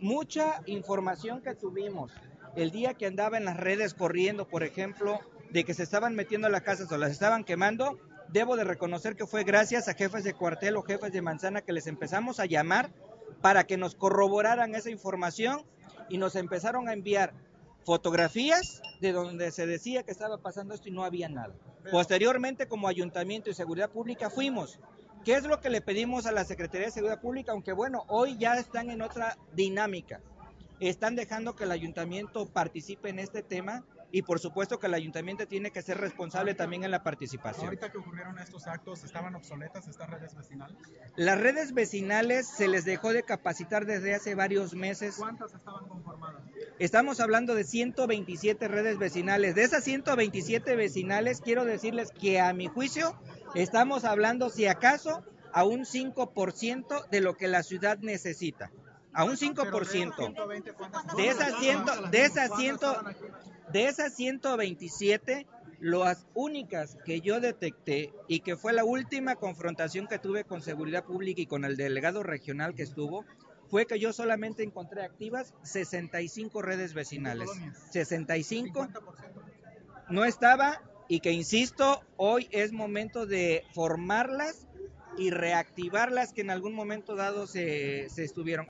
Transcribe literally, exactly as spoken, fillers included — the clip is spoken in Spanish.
mucha información que tuvimos el día que andaba en las redes corriendo, por ejemplo, de que se estaban metiendo a las casas o las estaban quemando, debo de reconocer que fue gracias a jefes de cuartel o jefes de manzana que les empezamos a llamar para que nos corroboraran esa información y nos empezaron a enviar fotografías de donde se decía que estaba pasando esto y no había nada. Posteriormente, como Ayuntamiento y Seguridad Pública, fuimos. ¿Qué es lo que le pedimos a la Secretaría de Seguridad Pública? Aunque bueno, hoy ya están en otra dinámica. Están dejando que el Ayuntamiento participe en este tema y por supuesto que el Ayuntamiento tiene que ser responsable ahorita, también en la participación. Ahorita que ocurrieron estos actos, ¿estaban obsoletas estas redes vecinales? Las redes vecinales se les dejó de capacitar desde hace varios meses. ¿Cuántas estaban conformadas? Estamos hablando de ciento veintisiete redes vecinales. De esas ciento veintisiete vecinales, quiero decirles que a mi juicio estamos hablando, si acaso, a un cinco por ciento de lo que la ciudad necesita. A un cinco por ciento. De esas ciento, de esas ciento, de esas ciento veintisiete, las únicas que yo detecté y que fue la última confrontación que tuve con Seguridad Pública y con el delegado regional que estuvo, fue que yo solamente encontré activas sesenta y cinco redes vecinales. sesenta y cinco no estaba, y que insisto, hoy es momento de formarlas y reactivarlas que en algún momento dado se, se estuvieron.